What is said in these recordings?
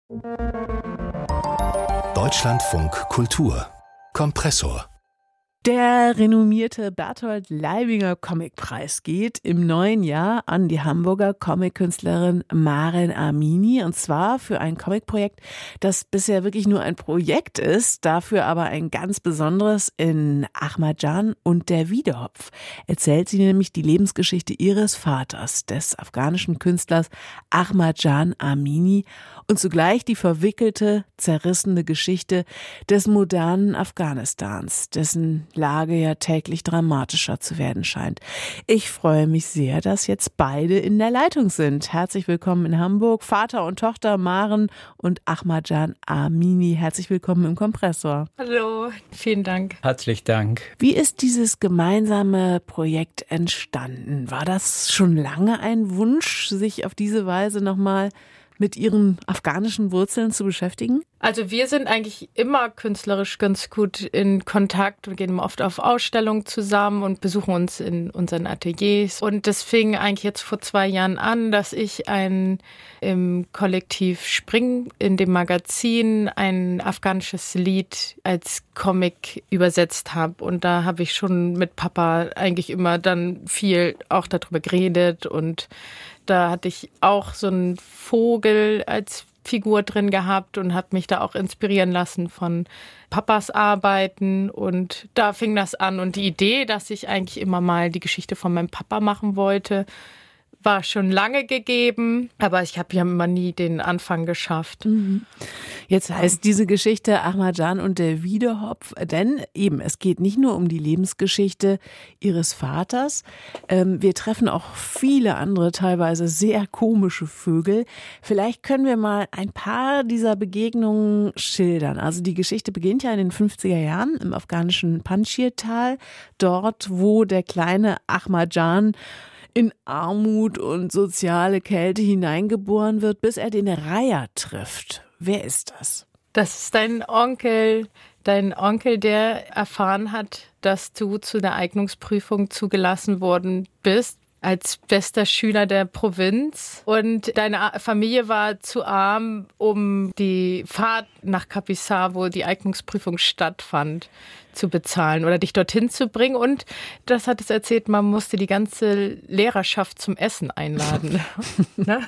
Deutschlandfunk Kultur Kompressor. Der renommierte Bertolt Leibinger Comicpreis geht im neuen Jahr an die Hamburger Comickünstlerin Maren Amini, und zwar für ein Comicprojekt, das bisher wirklich nur ein Projekt ist, dafür aber ein ganz besonderes. In Ahmadjan und der Wiedehopf erzählt sie nämlich die Lebensgeschichte ihres Vaters, des afghanischen Künstlers Ahmadjan Amini, und zugleich die verwickelte, zerrissene Geschichte des modernen Afghanistans, dessen Lage ja täglich dramatischer zu werden scheint. Ich freue mich sehr, dass jetzt beide in der Leitung sind. Herzlich willkommen in Hamburg, Vater und Tochter Maren und Ahmadjan Amini. Herzlich willkommen im Kompressor. Hallo, vielen Dank. Herzlichen Dank. Wie ist dieses gemeinsame Projekt entstanden? War das schon lange ein Wunsch, sich auf diese Weise nochmal mit ihren afghanischen Wurzeln zu beschäftigen? Also wir sind eigentlich immer künstlerisch ganz gut in Kontakt. Wir gehen oft auf Ausstellungen zusammen und besuchen uns in unseren Ateliers. Und das fing eigentlich jetzt vor 2 Jahren an, dass ich im Kollektiv Spring in dem Magazin ein afghanisches Lied als Comic übersetzt habe. Und da habe ich schon mit Papa eigentlich immer dann viel auch darüber geredet. Und da hatte ich auch so einen Vogel als Figur drin gehabt und habe mich da auch inspirieren lassen von Papas Arbeiten. Und da fing das an. Und die Idee, dass ich eigentlich immer mal die Geschichte von meinem Papa machen wollte, war schon lange gegeben, aber ich habe ja immer nie den Anfang geschafft. Jetzt heißt diese Geschichte Ahmadjan und der Wiedehopf, denn eben, es geht nicht nur um die Lebensgeschichte ihres Vaters. Wir treffen auch viele andere, teilweise sehr komische Vögel. Vielleicht können wir mal ein paar dieser Begegnungen schildern. Also die Geschichte beginnt ja in den 50er Jahren im afghanischen Panjshir-Tal, dort, wo der kleine Ahmadjan in Armut und soziale Kälte hineingeboren wird, bis er den Raya trifft. Wer ist das? Das ist dein Onkel, der erfahren hat, dass du zu der Eignungsprüfung zugelassen worden bist, als bester Schüler der Provinz. Und deine Familie war zu arm, um die Fahrt nach Kapisa, wo die Eignungsprüfung stattfand, zu bezahlen oder dich dorthin zu bringen. Und das hat es erzählt, man musste die ganze Lehrerschaft zum Essen einladen. Ne?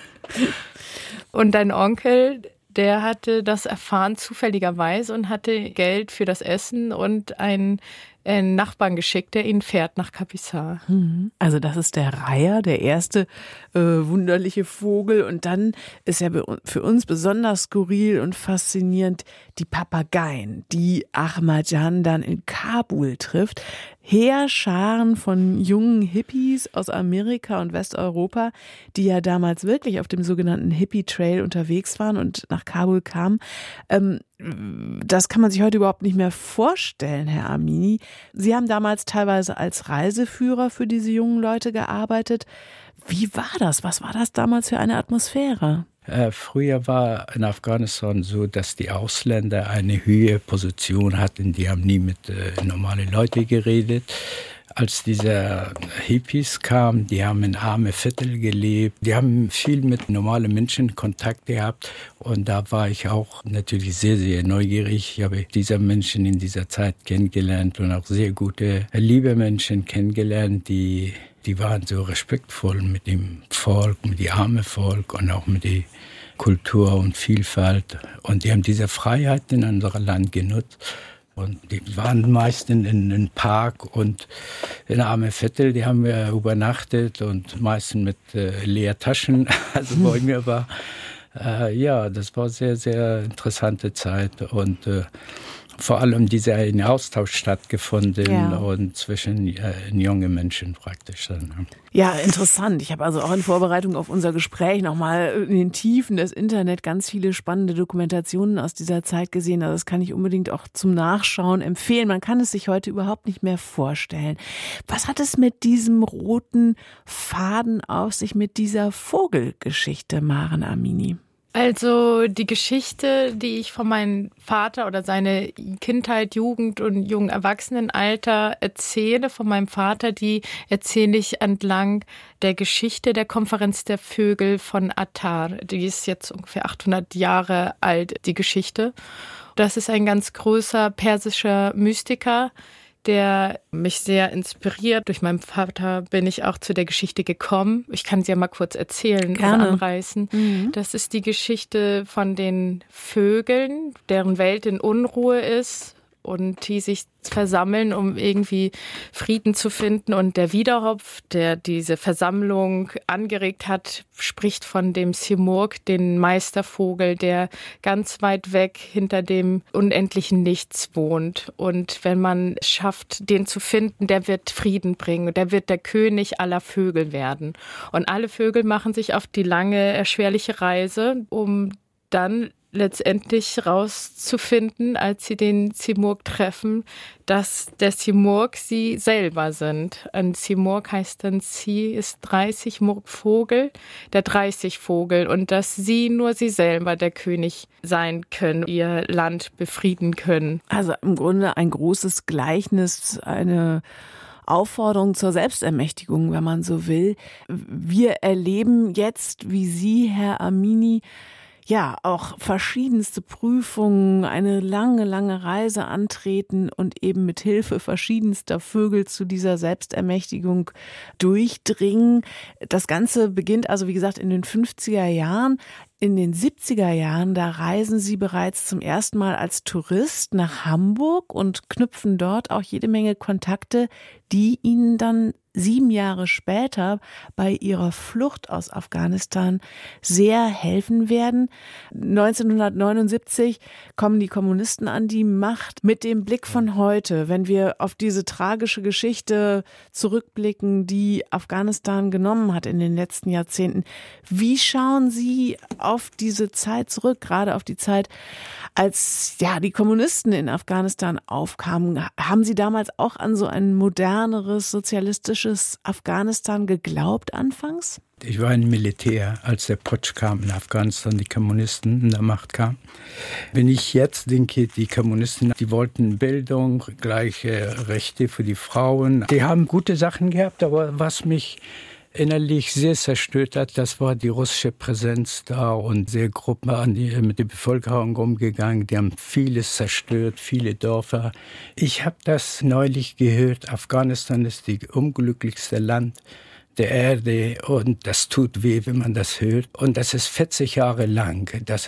Und dein Onkel, der hatte das erfahren zufälligerweise und hatte Geld für das Essen und einen Nachbarn geschickt, der ihn fährt nach Kapisa. Also das ist der Raya, der erste wunderliche Vogel. Und dann ist ja für uns besonders skurril und faszinierend die Papageien, die Ahmadjan dann in Kabul trifft. Heerscharen von jungen Hippies aus Amerika und Westeuropa, die ja damals wirklich auf dem sogenannten Hippie-Trail unterwegs waren und nach Kabul kamen. Das kann man sich heute überhaupt nicht mehr vorstellen, Herr Amini. Sie haben damals teilweise als Reiseführer für diese jungen Leute gearbeitet. Wie war das? Was war das damals für eine Atmosphäre? Früher war in Afghanistan so, dass die Ausländer eine höhere Position hatten. Die haben nie mit normalen Leuten geredet. Als diese Hippies kamen, die haben in arme Viertel gelebt. Die haben viel mit normalen Menschen Kontakt gehabt. Und da war ich auch natürlich sehr, sehr neugierig. Ich habe diese Menschen in dieser Zeit kennengelernt und auch sehr gute, liebe Menschen kennengelernt, die waren so respektvoll mit dem Volk, mit dem armen Volk und auch mit der Kultur und Vielfalt. Und die haben diese Freiheit in unserem Land genutzt. Und die waren meistens in einem Park und in armen Viertel, die haben wir übernachtet und meistens mit leeren Taschen. Also bei mir war, das war sehr, sehr interessante Zeit. Und vor allem dieser Austausch stattgefunden und zwischen jungen Menschen praktisch dann. Ja, interessant. Ich habe also auch in Vorbereitung auf unser Gespräch nochmal in den Tiefen des Internet ganz viele spannende Dokumentationen aus dieser Zeit gesehen. Also das kann ich unbedingt auch zum Nachschauen empfehlen. Man kann es sich heute überhaupt nicht mehr vorstellen. Was hat es mit diesem roten Faden auf sich, mit dieser Vogelgeschichte, Maren Amini? Also die Geschichte, die ich von meinem Vater oder seine Kindheit, Jugend und jungen Erwachsenenalter erzähle, von meinem Vater, die erzähle ich entlang der Geschichte der Konferenz der Vögel von Attar. Die ist jetzt ungefähr 800 Jahre alt, die Geschichte. Das ist ein ganz großer persischer Mystiker, der mich sehr inspiriert. Durch meinen Vater bin ich auch zu der Geschichte gekommen. Ich kann sie ja mal kurz erzählen oder anreißen. Das ist die Geschichte von den Vögeln, deren Welt in Unruhe ist und die sich versammeln, um irgendwie Frieden zu finden. Und der Wiedehopf, der diese Versammlung angeregt hat, spricht von dem Simurgh, den Meistervogel, der ganz weit weg hinter dem unendlichen Nichts wohnt. Und wenn man schafft, den zu finden, der wird Frieden bringen. Der wird der König aller Vögel werden. Und alle Vögel machen sich auf die lange, erschwerliche Reise, um dann letztendlich rauszufinden, als sie den Simurgh treffen, dass der Simurgh sie selber sind. Ein Simurgh heißt dann, sie ist 30, Murg Vogel, der 30 Vogel, und dass sie nur sie selber der König sein können, ihr Land befrieden können. Also im Grunde ein großes Gleichnis, eine Aufforderung zur Selbstermächtigung, wenn man so will. Wir erleben jetzt, wie Sie, Herr Amini, ja, auch verschiedenste Prüfungen, eine lange, lange Reise antreten und eben mit Hilfe verschiedenster Vögel zu dieser Selbstermächtigung durchdringen. Das Ganze beginnt also, wie gesagt, in den 50er Jahren. In den 70er Jahren, da reisen Sie bereits zum ersten Mal als Tourist nach Hamburg und knüpfen dort auch jede Menge Kontakte, die Ihnen dann 7 Jahre später bei Ihrer Flucht aus Afghanistan sehr helfen werden. 1979 kommen die Kommunisten an die Macht. Mit dem Blick von heute, wenn wir auf diese tragische Geschichte zurückblicken, die Afghanistan genommen hat in den letzten Jahrzehnten, wie schauen Sie auf diese Zeit zurück, gerade auf die Zeit, als die Kommunisten in Afghanistan aufkamen? Haben Sie damals auch an so ein moderneres, sozialistisches Afghanistan geglaubt anfangs? Ich war ein Militär, als der Putsch kam in Afghanistan, die Kommunisten in der Macht kamen. Wenn ich jetzt denke, die Kommunisten, die wollten Bildung, gleiche Rechte für die Frauen. Die haben gute Sachen gehabt, aber was mich innerlich sehr zerstört hat, das war die russische Präsenz da und sehr grob mit der Bevölkerung umgegangen. Die haben vieles zerstört, viele Dörfer. Ich habe das neulich gehört, Afghanistan ist das unglücklichste Land der Erde und das tut weh, wenn man das hört. Und das ist 40 Jahre lang.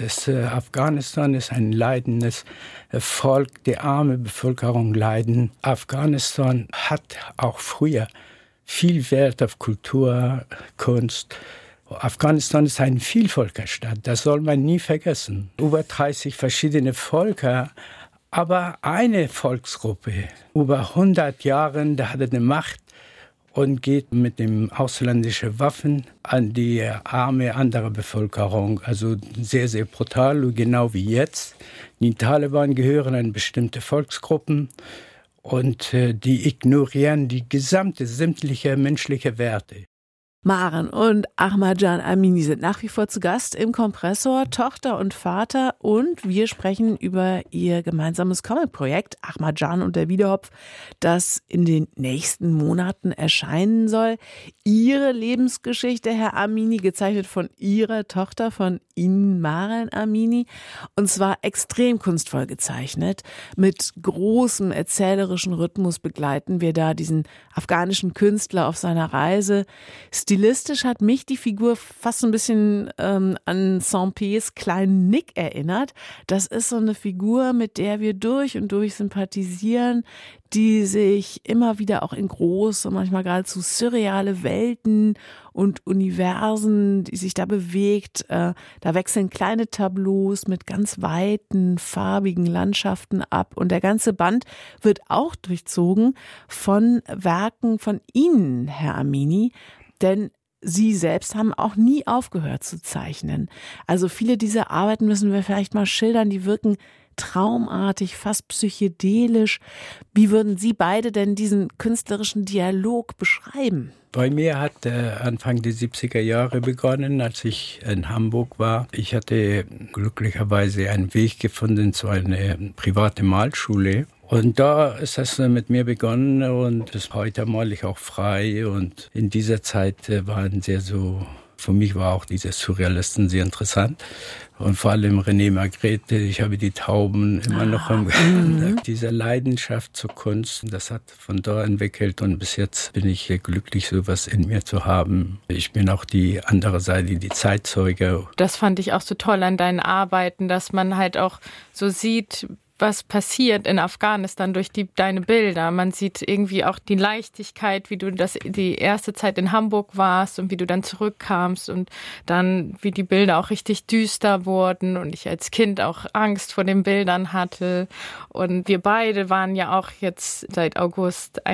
Afghanistan ist ein leidendes Volk, die arme Bevölkerung leiden. Afghanistan hat auch früher viel Wert auf Kultur, Kunst. Afghanistan ist eine Vielvölkerstadt, das soll man nie vergessen. Über 30 verschiedene Völker, aber eine Volksgruppe, über 100 Jahre, da hat er eine Macht und geht mit den ausländischen Waffen an die arme andere Bevölkerung. Also sehr, sehr brutal, genau wie jetzt. Die Taliban gehören an bestimmte Volksgruppen. Und die ignorieren die sämtliche menschliche Werte. Maren und Ahmadjan Amini sind nach wie vor zu Gast im Kompressor, Tochter und Vater, und wir sprechen über ihr gemeinsames Comic-Projekt Ahmadjan und der Wiedehopf, das in den nächsten Monaten erscheinen soll. Ihre Lebensgeschichte, Herr Amini, gezeichnet von Ihrer Tochter, von Ihnen, Maren Amini, und zwar extrem kunstvoll gezeichnet. Mit großem erzählerischen Rhythmus begleiten wir da diesen afghanischen Künstler auf seiner Reise. Stilistisch hat mich die Figur fast so ein bisschen an Saint-Pé's kleinen Nick erinnert. Das ist so eine Figur, mit der wir durch und durch sympathisieren, die sich immer wieder auch in große, manchmal geradezu surreale Welten und Universen, die sich da bewegt. Da wechseln kleine Tableaus mit ganz weiten, farbigen Landschaften ab. Und der ganze Band wird auch durchzogen von Werken von Ihnen, Herr Amini. Denn Sie selbst haben auch nie aufgehört zu zeichnen. Also viele dieser Arbeiten müssen wir vielleicht mal schildern, die wirken traumartig, fast psychedelisch. Wie würden Sie beide denn diesen künstlerischen Dialog beschreiben? Bei mir hat Anfang der 70er Jahre begonnen, als ich in Hamburg war. Ich hatte glücklicherweise einen Weg gefunden zu einer privaten Malschule. Und da ist das mit mir begonnen und bis heute male ich auch frei. Und in dieser Zeit waren für mich war auch diese Surrealisten sehr interessant. Und vor allem René Magritte, ich habe die Tauben immer noch diese Leidenschaft zur Kunst, das hat von da entwickelt und bis jetzt bin ich glücklich, sowas in mir zu haben. Ich bin auch die andere Seite, die Zeitzeuge. Das fand ich auch so toll an deinen Arbeiten, dass man halt auch so sieht, was passiert in Afghanistan durch deine Bilder. Man sieht irgendwie auch die Leichtigkeit, wie du die erste Zeit in Hamburg warst und wie du dann zurückkamst und dann, wie die Bilder auch richtig düster wurden und ich als Kind auch Angst vor den Bildern hatte. Und wir beide waren ja auch jetzt seit August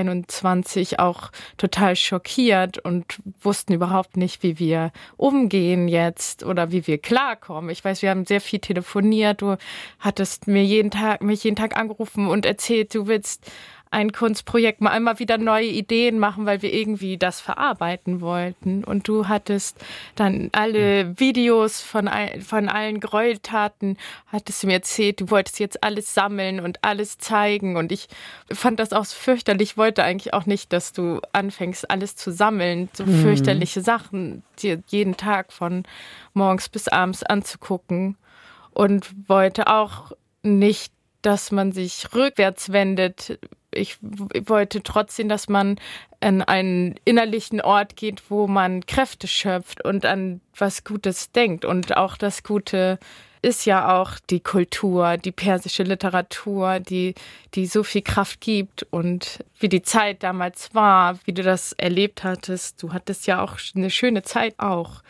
21 auch total schockiert und wussten überhaupt nicht, wie wir umgehen jetzt oder wie wir klarkommen. Ich weiß, wir haben sehr viel telefoniert. Du hattest mich jeden Tag angerufen und erzählt, du willst ein Kunstprojekt mal einmal wieder neue Ideen machen, weil wir irgendwie das verarbeiten wollten. Und du hattest dann alle Videos von allen Gräueltaten, hattest du mir erzählt, du wolltest jetzt alles sammeln und alles zeigen. Und ich fand das auch so fürchterlich. Ich wollte eigentlich auch nicht, dass du anfängst, alles zu sammeln, so fürchterliche Sachen dir jeden Tag von morgens bis abends anzugucken. Und wollte auch nicht, dass man sich rückwärts wendet. Ich wollte trotzdem, dass man an einen innerlichen Ort geht, wo man Kräfte schöpft und an was Gutes denkt. Und auch das Gute ist ja auch die Kultur, die persische Literatur, die so viel Kraft gibt. Und wie die Zeit damals war, wie du das erlebt hattest. Du hattest ja auch eine schöne Zeit auch.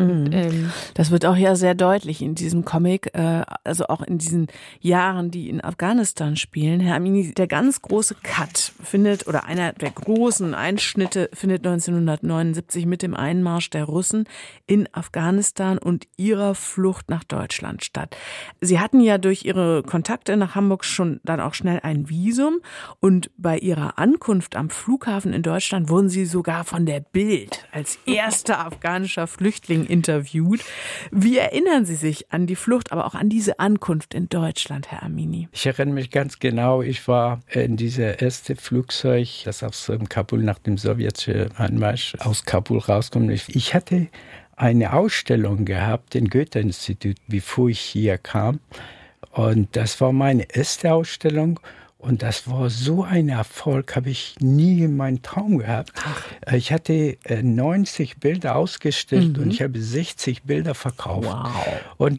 Das wird auch ja sehr deutlich in diesem Comic, also auch in diesen Jahren, die in Afghanistan spielen. Herr Amini, der ganz große Cut oder einer der großen Einschnitte findet 1979 mit dem Einmarsch der Russen in Afghanistan und ihrer Flucht nach Deutschland statt. Sie hatten ja durch ihre Kontakte nach Hamburg schon dann auch schnell ein Visum und bei ihrer Ankunft am Flughafen in Deutschland wurden sie sogar von der Bild als erster afghanischer Flüchtling interviewt. Wie erinnern Sie sich an die Flucht, aber auch an diese Ankunft in Deutschland, Herr Amini? Ich erinnere mich ganz genau, ich war in dieser erste Flugzeug, das aus Kabul nach dem sowjetischen Einmarsch aus Kabul rauskommt. Ich hatte eine Ausstellung gehabt im Goethe-Institut, bevor ich hier kam. Und das war meine erste Ausstellung. Und das war so ein Erfolg, habe ich nie in meinem Traum gehabt. Ich hatte 90 Bilder ausgestellt und ich habe 60 Bilder verkauft. Wow. Und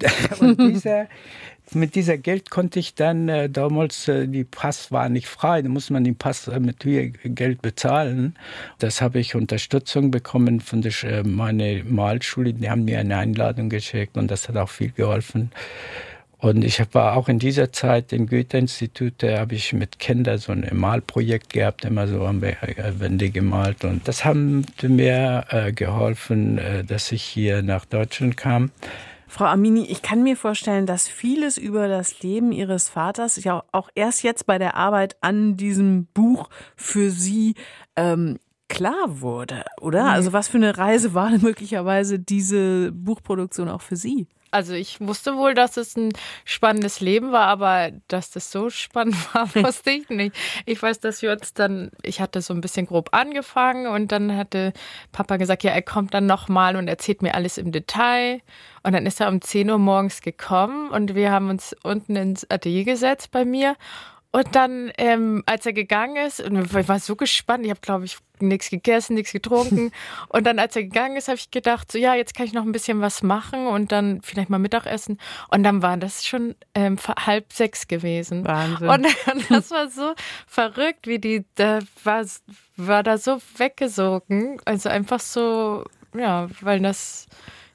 mit dieser Geld konnte ich dann, damals, die Pass war nicht frei, da musste man den Pass mit Geld bezahlen. Das habe ich Unterstützung bekommen von meiner Malschule, die haben mir eine Einladung geschickt und das hat auch viel geholfen. Und ich war auch in dieser Zeit im Goethe-Institut, da habe ich mit Kindern so ein Malprojekt gehabt, immer so haben wir Wände gemalt. Und das hat mir geholfen, dass ich hier nach Deutschland kam. Frau Amini, ich kann mir vorstellen, dass vieles über das Leben Ihres Vaters ja auch erst jetzt bei der Arbeit an diesem Buch für Sie klar wurde, oder? Also was für eine Reise war denn möglicherweise diese Buchproduktion auch für Sie? Also ich wusste wohl, dass es ein spannendes Leben war, aber dass das so spannend war, wusste ich nicht. Ich weiß, dass ich hatte so ein bisschen grob angefangen und dann hatte Papa gesagt, ja, er kommt dann nochmal und erzählt mir alles im Detail. Und dann ist er um 10 Uhr morgens gekommen und wir haben uns unten ins Atelier gesetzt bei mir. Und dann, als er gegangen ist, und ich war so gespannt, ich habe, glaube ich, nichts gegessen, nichts getrunken. Und dann, als er gegangen ist, habe ich gedacht, so ja, jetzt kann ich noch ein bisschen was machen und dann vielleicht mal Mittagessen. Und dann war das schon 5:30 gewesen. Wahnsinn. Und das war so verrückt, wie da war da so weggesogen. Also einfach so, ja, weil das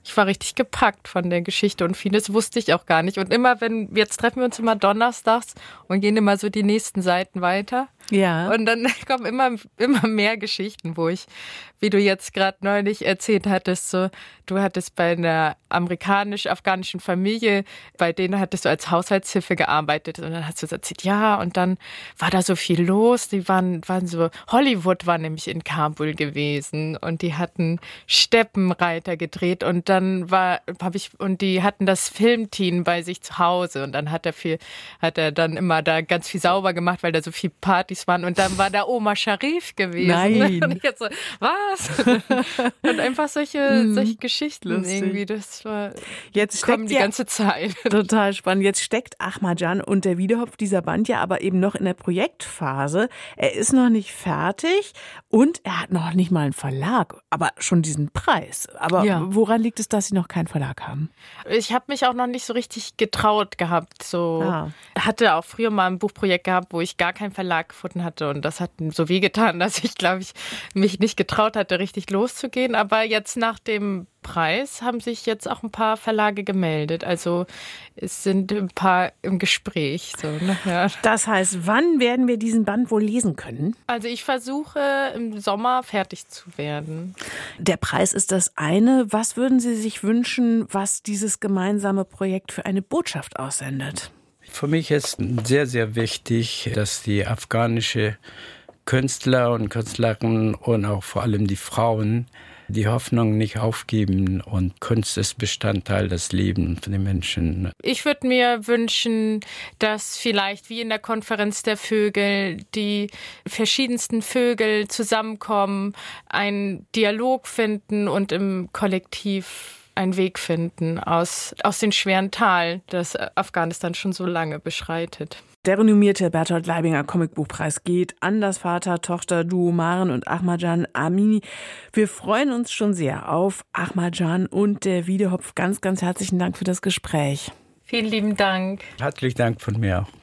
Ich war richtig gepackt von der Geschichte und vieles wusste ich auch gar nicht. Und jetzt treffen wir uns immer donnerstags und gehen immer so die nächsten Seiten weiter. Ja. Und dann kommen immer mehr Geschichten, wo ich, wie du jetzt gerade neulich erzählt hattest, so, du hattest bei einer amerikanisch-afghanischen Familie, bei denen hattest du als Haushaltshilfe gearbeitet und dann hast du erzählt, ja, und dann war da so viel los, die waren so, Hollywood war nämlich in Kabul gewesen und die hatten Steppenreiter gedreht und dann und die hatten das Filmteam bei sich zu Hause und dann hat er dann immer da ganz viel sauber gemacht, weil da so viel Partys waren und dann war da Oma Sharif gewesen. Nein. Und ich jetzt so, was? Und einfach solche Geschichten lustig. irgendwie, das war, Jetzt kommen steckt die ganze Zeit. Total spannend. Jetzt steckt Ahmadjan und der Wiedehopf, dieser Band, ja aber eben noch in der Projektphase. Er ist noch nicht fertig und er hat noch nicht mal einen Verlag, aber schon diesen Preis. Aber woran liegt es, dass Sie noch keinen Verlag haben? Ich habe mich auch noch nicht so richtig getraut gehabt. Hatte auch früher mal ein Buchprojekt gehabt, wo ich gar keinen Verlag gefunden hatte und das hat so wehgetan, dass ich, glaube ich, mich nicht getraut hatte, richtig loszugehen. Aber jetzt nach dem Preis haben sich jetzt auch ein paar Verlage gemeldet. Also es sind ein paar im Gespräch. So, ne? Ja. Das heißt, wann werden wir diesen Band wohl lesen können? Also ich versuche im Sommer fertig zu werden. Der Preis ist das eine. Was würden Sie sich wünschen, was dieses gemeinsame Projekt für eine Botschaft aussendet? Für mich ist sehr, sehr wichtig, dass die afghanische Künstler und Künstlerinnen und auch vor allem die Frauen die Hoffnung nicht aufgeben und Kunst ist Bestandteil des Lebens von den Menschen. Ich würde mir wünschen, dass vielleicht wie in der Konferenz der Vögel die verschiedensten Vögel zusammenkommen, einen Dialog finden und im Kollektiv einen Weg finden aus den schweren Talen, das Afghanistan schon so lange beschreitet. Der renommierte Bertolt Leibinger Comicbuchpreis geht an das Vater-Tochter-Duo Maren und Ahmadjan Amini. Wir freuen uns schon sehr auf Ahmadjan und der Wiedehopf. Ganz, ganz herzlichen Dank für das Gespräch. Vielen lieben Dank. Herzlichen Dank von mir auch.